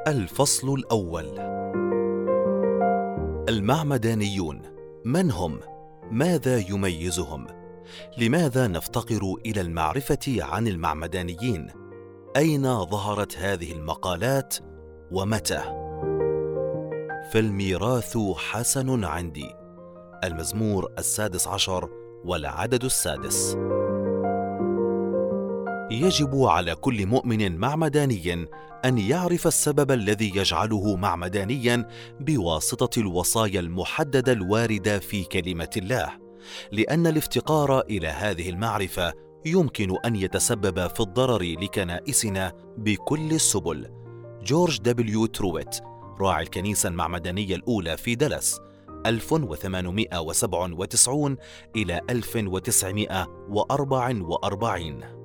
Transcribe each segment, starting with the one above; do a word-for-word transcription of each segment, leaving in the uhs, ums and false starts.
الفصل الأول: المعمدانيون. من هم؟ ماذا يميزهم؟ لماذا نفتقر إلى المعرفة عن المعمدانيين؟ أين ظهرت هذه المقالات ومتى؟ فالميراث حسن عندي. المزمور السادس عشر والعدد السادس. يجب على كل مؤمن معمداني أن يعرف السبب الذي يجعله معمدانيا بواسطة الوصايا المحددة الواردة في كلمة الله، لأن الافتقار إلى هذه المعرفة يمكن أن يتسبب في الضرر لكنائسنا بكل السبل. جورج دبليو ترويت، راعي الكنيسة المعمدانية الأولى في دالاس ألف وثمانمائة وسبعة وتسعين إلى ألف وتسعمائة وأربعة وأربعين.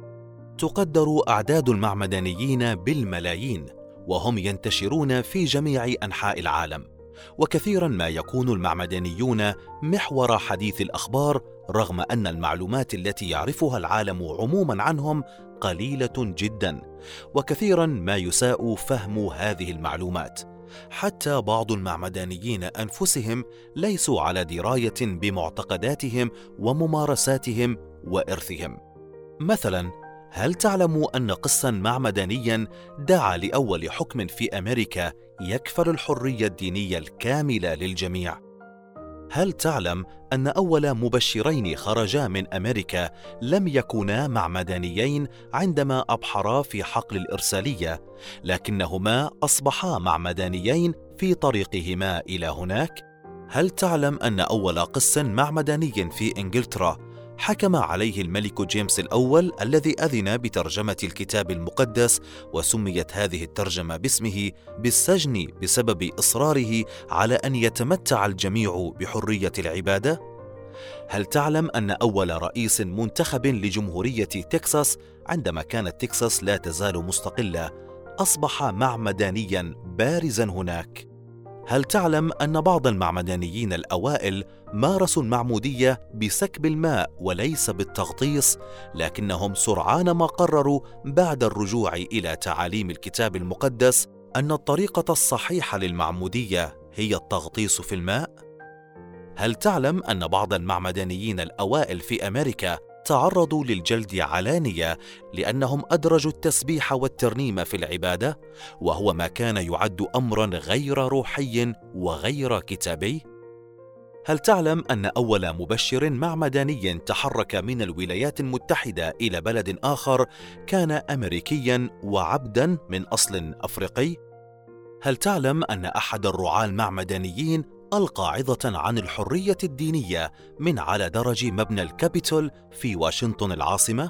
تقدر أعداد المعمدانيين بالملايين، وهم ينتشرون في جميع أنحاء العالم، وكثيرا ما يكون المعمدانيون محور حديث الأخبار، رغم أن المعلومات التي يعرفها العالم عموما عنهم قليلة جدا، وكثيرا ما يساء فهم هذه المعلومات. حتى بعض المعمدانيين أنفسهم ليسوا على دراية بمعتقداتهم وممارساتهم وإرثهم. مثلا، هل تعلم أن قسا معمدانيا دعا لأول حكم في أمريكا يكفل الحرية الدينية الكاملة للجميع؟ هل تعلم أن أول مبشرين خرجا من أمريكا لم يكونا معمدانيين عندما أبحرا في حقل الإرسالية، لكنهما أصبحا معمدانيين في طريقهما إلى هناك؟ هل تعلم أن أول قس معمداني في إنجلترا حكم عليه الملك جيمس الأول الذي أذن بترجمة الكتاب المقدس، وسميت هذه الترجمة باسمه، بالسجن بسبب إصراره على أن يتمتع الجميع بحرية العبادة؟ هل تعلم أن أول رئيس منتخب لجمهورية تكساس عندما كانت تكساس لا تزال مستقلة أصبح معمدانيا بارزا هناك؟ هل تعلم أن بعض المعمدانيين الأوائل مارسوا المعمودية بسكب الماء وليس بالتغطيس، لكنهم سرعان ما قرروا بعد الرجوع إلى تعاليم الكتاب المقدس أن الطريقة الصحيحة للمعمودية هي التغطيس في الماء؟ هل تعلم أن بعض المعمدانيين الأوائل في أمريكا تعرضوا للجلد علانية لأنهم أدرجوا التسبيح والترنيم في العبادة، وهو ما كان يعد أمرا غير روحي وغير كتابي؟ هل تعلم أن أول مبشر معمداني تحرك من الولايات المتحدة إلى بلد آخر كان أمريكيا وعبدا من أصل أفريقي؟ هل تعلم أن أحد الرعاة المعمدانيين ألقى عظة عن الحرية الدينية من على درج مبنى الكابيتول في واشنطن العاصمة؟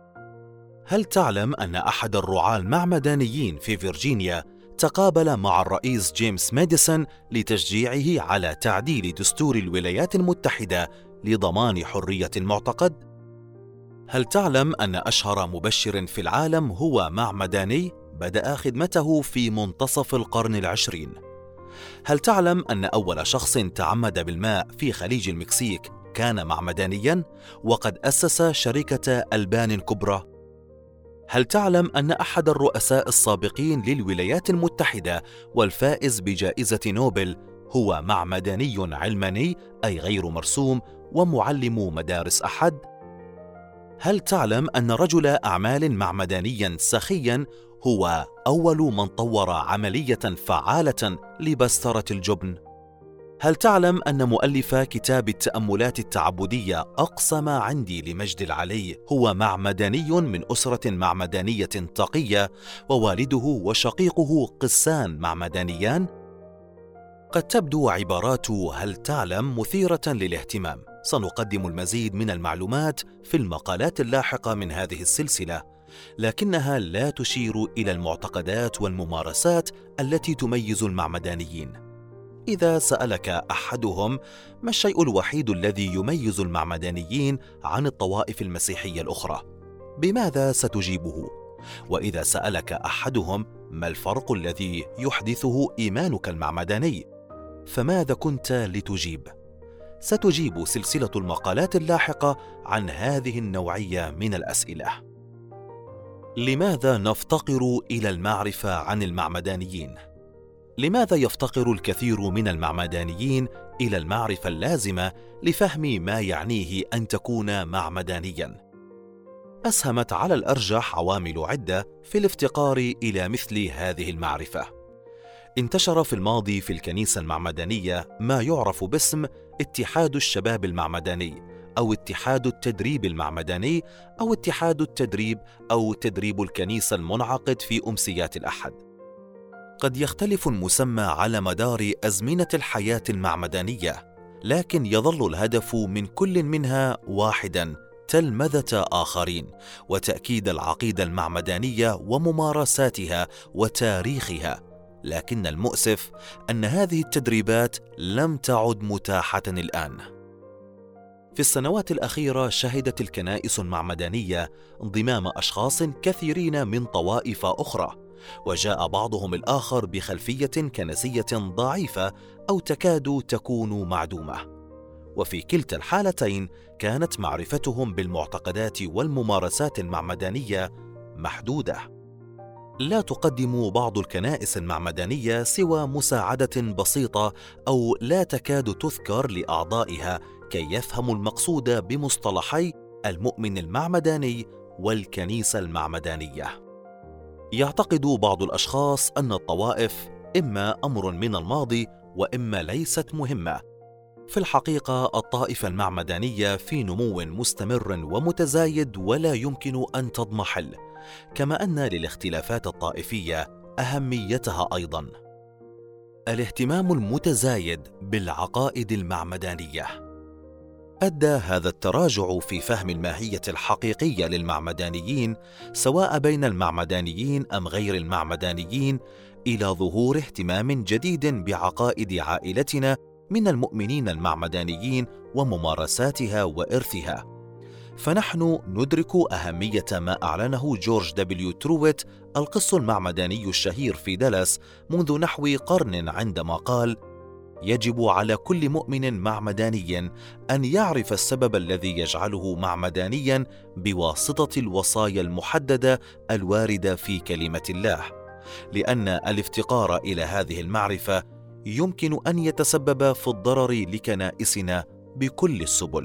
هل تعلم أن أحد الرعاة المعمدانيين في فيرجينيا تقابل مع الرئيس جيمس ماديسون لتشجيعه على تعديل دستور الولايات المتحدة لضمان حرية المعتقد؟ هل تعلم أن أشهر مبشر في العالم هو معمداني بدأ خدمته في منتصف القرن العشرين؟ هل تعلم أن أول شخص تعمد بالماء في خليج المكسيك كان معمدانيا وقد أسس شركة ألبان الكبرى؟ هل تعلم أن أحد الرؤساء السابقين للولايات المتحدة والفائز بجائزة نوبل هو معمداني علماني أي غير مرسوم ومعلم مدارس أحد؟ هل تعلم أن رجل أعمال معمدانيا سخيا هو أول من طور عملية فعالة لبسترة الجبن؟ هل تعلم أن مؤلف كتاب التأملات التعبدية أقصى ما عندي لمجد العلي هو معمداني من أسرة معمدانية تقية، ووالده وشقيقه قسان معمدانيان؟ قد تبدو عبارات هل تعلم مثيرة للاهتمام. سنقدم المزيد من المعلومات في المقالات اللاحقة من هذه السلسلة، لكنها لا تشير إلى المعتقدات والممارسات التي تميز المعمدانيين. إذا سألك أحدهم ما الشيء الوحيد الذي يميز المعمدانيين عن الطوائف المسيحية الأخرى، بماذا ستجيبه؟ وإذا سألك أحدهم ما الفرق الذي يحدثه إيمانك المعمداني، فماذا كنت لتجيب؟ ستجيب سلسلة المقالات اللاحقة عن هذه النوعية من الأسئلة. لماذا نفتقر إلى المعرفة عن المعمدانيين؟ لماذا يفتقر الكثير من المعمدانيين إلى المعرفة اللازمة لفهم ما يعنيه أن تكون معمدانياً؟ أسهمت على الأرجح عوامل عدة في الافتقار إلى مثل هذه المعرفة. انتشر في الماضي في الكنيسة المعمدانية ما يعرف باسم اتحاد الشباب المعمداني، أو اتحاد التدريب المعمداني، أو اتحاد التدريب أو تدريب الكنيسة المنعقد في أمسيات الأحد. قد يختلف المسمى على مدار أزمنة الحياة المعمدانية، لكن يظل الهدف من كل منها واحداً: تلمذة آخرين، وتأكيد العقيدة المعمدانية وممارساتها وتاريخها. لكن المؤسف أن هذه التدريبات لم تعد متاحة الآن. في السنوات الأخيرة شهدت الكنائس المعمدانية انضمام أشخاص كثيرين من طوائف أخرى، وجاء بعضهم الآخر بخلفية كنسية ضعيفة أو تكاد تكون معدومة، وفي كلتا الحالتين كانت معرفتهم بالمعتقدات والممارسات المعمدانية محدودة. لا تقدم بعض الكنائس المعمدانية سوى مساعدة بسيطة أو لا تكاد تذكر لأعضائها كي يفهموا المقصود بمصطلحي المؤمن المعمداني والكنيسة المعمدانية. يعتقد بعض الأشخاص أن الطوائف إما أمر من الماضي وإما ليست مهمة. في الحقيقة الطائفة المعمدانية في نمو مستمر ومتزايد ولا يمكن أن تضمحل، كما أن للاختلافات الطائفية أهميتها أيضاً. الاهتمام المتزايد بالعقائد المعمدانية أدى هذا التراجع في فهم الماهية الحقيقية للمعمدانيين، سواء بين المعمدانيين أم غير المعمدانيين، إلى ظهور اهتمام جديد بعقائد عائلتنا من المؤمنين المعمدانيين وممارساتها وإرثها. فنحن ندرك أهمية ما أعلنه جورج دبليو ترويت القس المعمداني الشهير في دالاس منذ نحو قرن، عندما قال: يجب على كل مؤمن معمداني أن يعرف السبب الذي يجعله معمدانيا بواسطة الوصايا المحددة الواردة في كلمة الله، لأن الافتقار إلى هذه المعرفة يمكن أن يتسبب في الضرر لكنائسنا بكل السبل.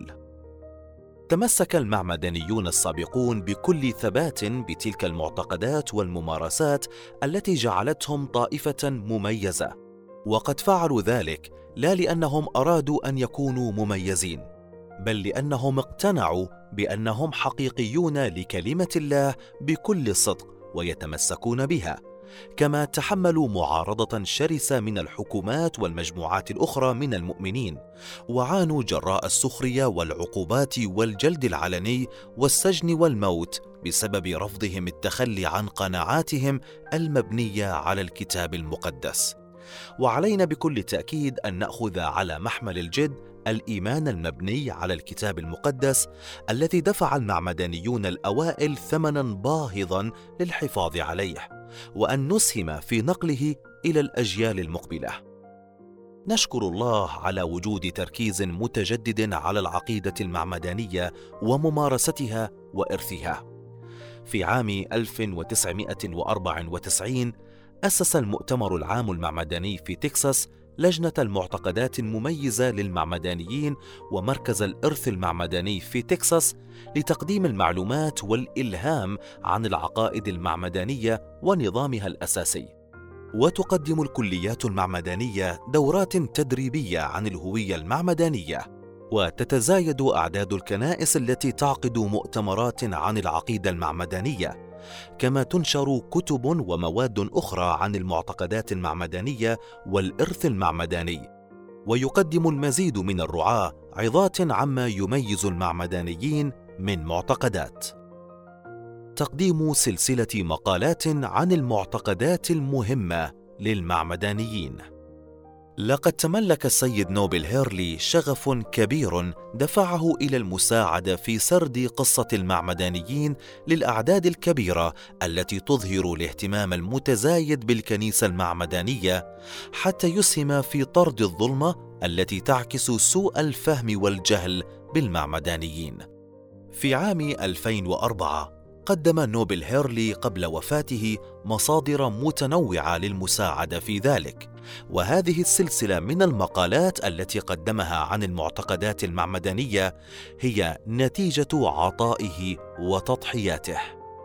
تمسك المعمدانيون السابقون بكل ثبات بتلك المعتقدات والممارسات التي جعلتهم طائفة مميزة، وقد فعلوا ذلك لا لأنهم أرادوا أن يكونوا مميزين، بل لأنهم اقتنعوا بأنهم حقيقيون لكلمة الله بكل صدق ويتمسكون بها، كما تحملوا معارضة شرسة من الحكومات والمجموعات الأخرى من المؤمنين، وعانوا جراء السخرية والعقوبات والجلد العلني والسجن والموت بسبب رفضهم التخلي عن قناعاتهم المبنية على الكتاب المقدس. وعلينا بكل تأكيد أن نأخذ على محمل الجد الإيمان المبني على الكتاب المقدس الذي دفع المعمدانيون الأوائل ثمناً باهظاً للحفاظ عليه، وأن نسهم في نقله إلى الأجيال المقبلة. نشكر الله على وجود تركيز متجدد على العقيدة المعمدانية وممارستها وإرثها. في عام ألف وتسعمائة وأربعة وتسعين أسس المؤتمر العام المعمداني في تكساس لجنة المعتقدات المميزة للمعمدانيين ومركز الإرث المعمداني في تكساس لتقديم المعلومات والإلهام عن العقائد المعمدانية ونظامها الأساسي. وتقدم الكليات المعمدانية دورات تدريبية عن الهوية المعمدانية، وتتزايد أعداد الكنائس التي تعقد مؤتمرات عن العقيدة المعمدانية، كما تنشر كتب ومواد أخرى عن المعتقدات المعمدانية والإرث المعمداني، ويقدم المزيد من الرعاة عظات عما يميز المعمدانيين من معتقدات. تقديم سلسلة مقالات عن المعتقدات المهمة للمعمدانيين. لقد تملك السيد نوبل هيرلي شغف كبير دفعه إلى المساعدة في سرد قصة المعمدانيين للأعداد الكبيرة التي تظهر الاهتمام المتزايد بالكنيسة المعمدانية، حتى يسهم في طرد الظلمة التي تعكس سوء الفهم والجهل بالمعمدانيين. في عام ألفين وأربعة قدم نوبل هيرلي قبل وفاته مصادر متنوعة للمساعدة في ذلك، وهذه السلسلة من المقالات التي قدمها عن المعتقدات المعمدانية هي نتيجة عطائه وتضحياته.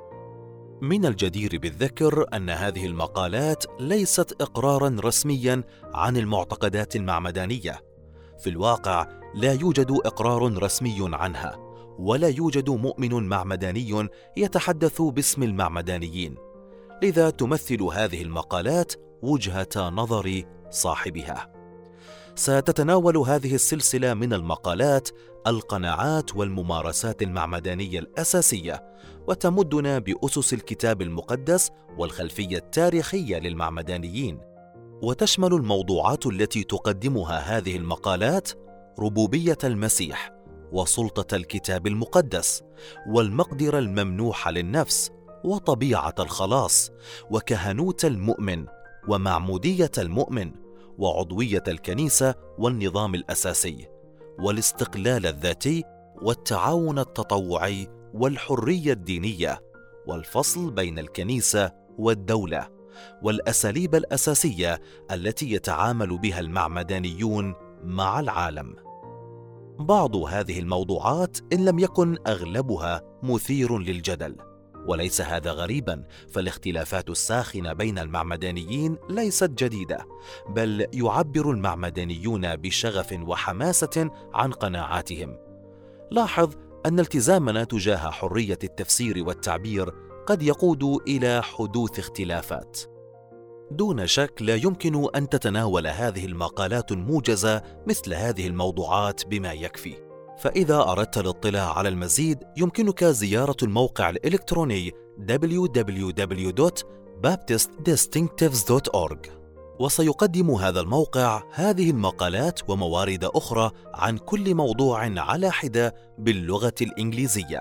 من الجدير بالذكر أن هذه المقالات ليست إقراراً رسمياً عن المعتقدات المعمدانية. في الواقع لا يوجد إقرار رسمي عنها، ولا يوجد مؤمن معمداني يتحدث باسم المعمدانيين، لذا تمثل هذه المقالات وجهة نظر صاحبها. ستتناول هذه السلسلة من المقالات القناعات والممارسات المعمدانية الأساسية، وتمدنا بأسس الكتاب المقدس والخلفية التاريخية للمعمدانيين. وتشمل الموضوعات التي تقدمها هذه المقالات ربوبية المسيح، وسلطة الكتاب المقدس، والمقدرة الممنوحة للنفس، وطبيعة الخلاص، وكهنوت المؤمن، ومعمودية المؤمن، وعضوية الكنيسة والنظام الأساسي، والاستقلال الذاتي، والتعاون التطوعي، والحرية الدينية، والفصل بين الكنيسة والدولة، والأساليب الأساسية التي يتعامل بها المعمدانيون مع العالم. بعض هذه الموضوعات إن لم يكن أغلبها مثير للجدل، وليس هذا غريبا، فالاختلافات الساخنة بين المعمدانيين ليست جديدة، بل يعبر المعمدانيون بشغف وحماسة عن قناعاتهم. لاحظ أن التزامنا تجاه حرية التفسير والتعبير قد يقود إلى حدوث اختلافات. دون شك لا يمكن أن تتناول هذه المقالات الموجزة مثل هذه الموضوعات بما يكفي، فإذا أردت الاطلاع على المزيد يمكنك زيارة الموقع الإلكتروني دبليو دبليو دبليو دوت بابتست ديستينكتيفز دوت أورج، وسيقدم هذا الموقع هذه المقالات وموارد أخرى عن كل موضوع على حدة باللغة الإنجليزية.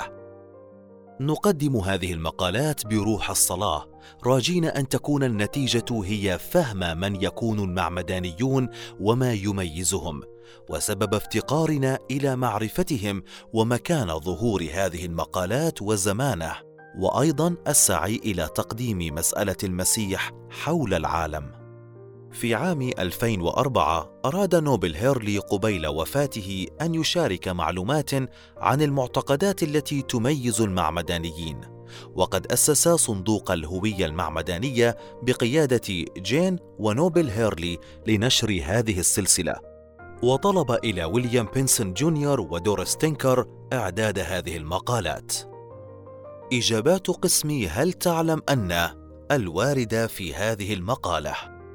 نقدم هذه المقالات بروح الصلاة، راجين أن تكون النتيجة هي فهم من يكون المعمدانيون وما يميزهم، وسبب افتقارنا إلى معرفتهم، ومكان ظهور هذه المقالات وزمانه، وأيضا السعي إلى تقديم مسألة المسيح حول العالم. في عام ألفين وأربعة أراد نوبل هيرلي قبيل وفاته أن يشارك معلومات عن المعتقدات التي تميز المعمدانيين، وقد أسس صندوق الهوية المعمدانية بقيادة جين ونوبل هيرلي لنشر هذه السلسلة، وطلب إلى ويليام بنسون جونيور ودوريس تينكر إعداد هذه المقالات. إجابات قسم هل تعلم أن الواردة في هذه المقالة: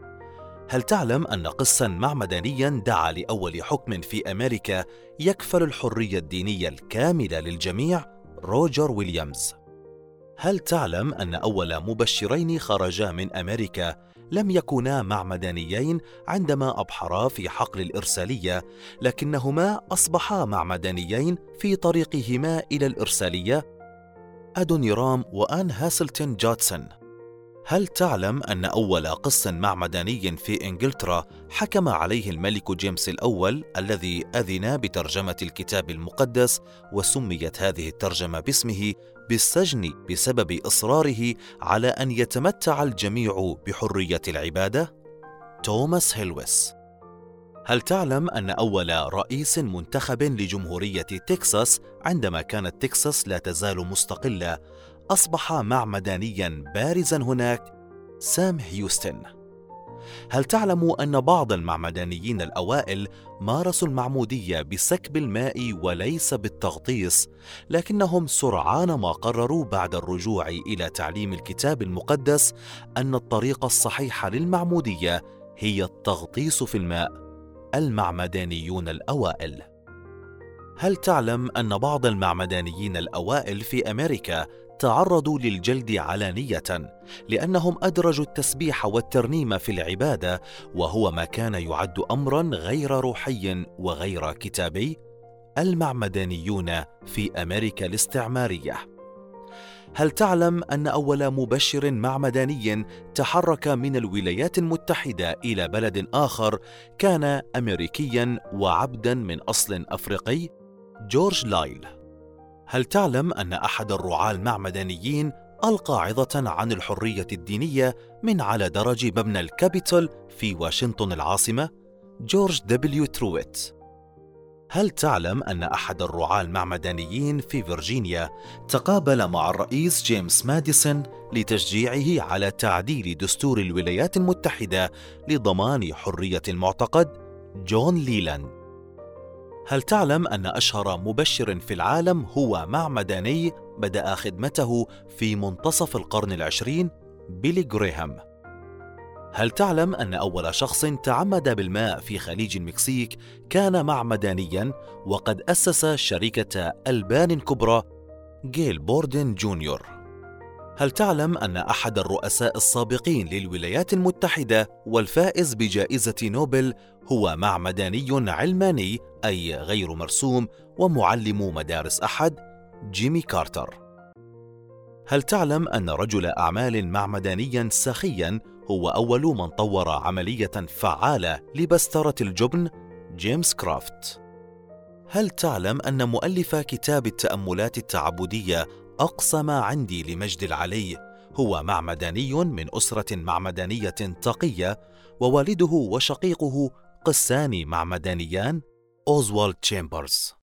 هل تعلم أن قساً معمدانياً دعا لأول حكم في أمريكا يكفل الحرية الدينية الكاملة للجميع؟ روجر ويليامز. هل تعلم أن أول مبشرين خرجا من أمريكا لم يكونا معمدانيين عندما أبحرا في حقل الإرسالية، لكنهما أصبحا معمدانيين في طريقهما إلى الإرسالية؟ أدونيرام وآن هاسلتون جودسون. هل تعلم أن أول قس معمداني في إنجلترا حكم عليه الملك جيمس الأول الذي أذن بترجمة الكتاب المقدس، وسميت هذه الترجمة باسمه، بالسجن بسبب إصراره على أن يتمتع الجميع بحرية العبادة؟ توماس هيلويس. هل تعلم أن أول رئيس منتخب لجمهورية تكساس عندما كانت تكساس لا تزال مستقلة أصبح معمدانياً بارزاً هناك؟ سام هيوستن. هل تعلم أن بعض المعمدانيين الأوائل مارسوا المعمودية بسكب الماء وليس بالتغطيس، لكنهم سرعان ما قرروا بعد الرجوع إلى تعليم الكتاب المقدس أن الطريقة الصحيحة للمعمودية هي التغطيس في الماء؟ المعمدانيون الأوائل. هل تعلم أن بعض المعمدانيين الأوائل في أمريكا تعرضوا للجلد علانية لأنهم أدرجوا التسبيح والترنيم في العبادة، وهو ما كان يعد أمرا غير روحي وغير كتابي؟ المعمدانيون في أمريكا الاستعمارية. هل تعلم أن أول مبشر معمداني تحرك من الولايات المتحدة إلى بلد آخر كان أمريكيا وعبدا من أصل أفريقي؟ جورج لايل. هل تعلم أن أحد الرعاة المعمدانيين ألقى عظة عن الحرية الدينية من على درج مبنى الكابيتول في واشنطن العاصمة؟ جورج دبليو ترويت. هل تعلم أن أحد الرعاة المعمدانيين في فيرجينيا تقابل مع الرئيس جيمس ماديسون لتشجيعه على تعديل دستور الولايات المتحدة لضمان حرية المعتقد؟ جون ليلاند. هل تعلم أن أشهر مبشر في العالم هو معمداني بدأ خدمته في منتصف القرن العشرين؟ بيلي غريهام. هل تعلم أن أول شخص تعمد بالماء في خليج المكسيك كان معمدانياً وقد أسس شركة ألبان كبرى؟ جيل بوردن جونيور. هل تعلم أن أحد الرؤساء السابقين للولايات المتحدة والفائز بجائزة نوبل هو معمداني علماني أي غير مرسوم ومعلم مدارس أحد؟ جيمي كارتر. هل تعلم أن رجل أعمال معمدانيا سخيا هو أول من طور عملية فعالة لبسترة الجبن؟ جيمس كرافت. هل تعلم أن مؤلف كتاب التأملات التعبدية أقسم عندي لمجد العلي هو معمداني من أسرة معمدانية تقية ووالده وشقيقه قسان معمدانيان؟ أوزوالد تشامبرز.